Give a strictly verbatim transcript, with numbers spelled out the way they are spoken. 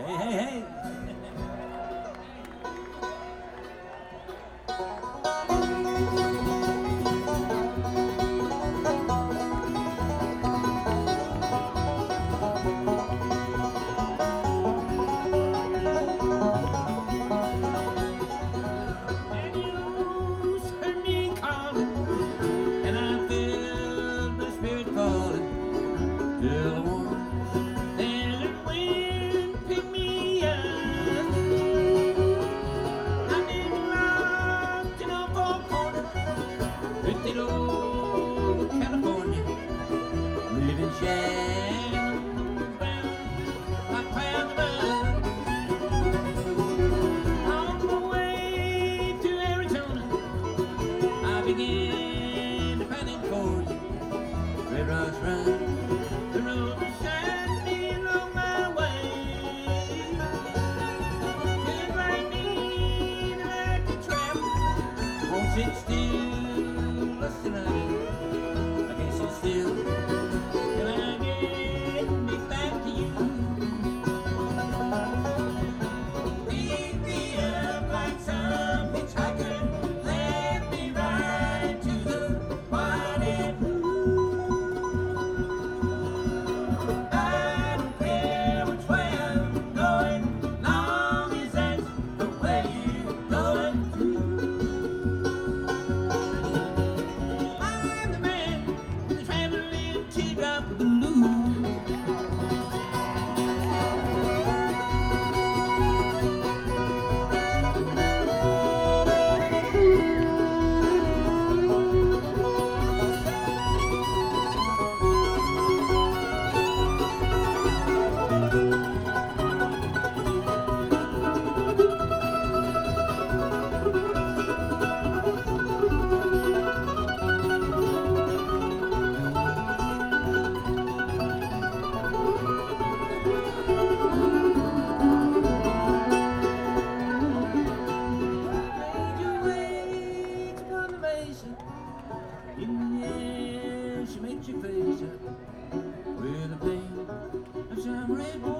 Hey, hey, hey. And you heard me calling, and I felt my spirit falling till the warm desert wind picked me up. I've been locked in a four corner, drifted over California, living shadows round like clouds above. On the way to Arizona, I began to panic for you. Red rocks run, the road was shining along my way. Feels like me, like a trap. Won't sit still, listen, I I can't sit still till I get me back to you. Pick me up like some hitchhiker, let me ride to the rendezvous. I don't care which way I'm going, long as that's the way you're going to. I'm the man with the traveling teardrop blues. Made your way upon the mesa. In the end, she makes you face her with a pain of some red wine.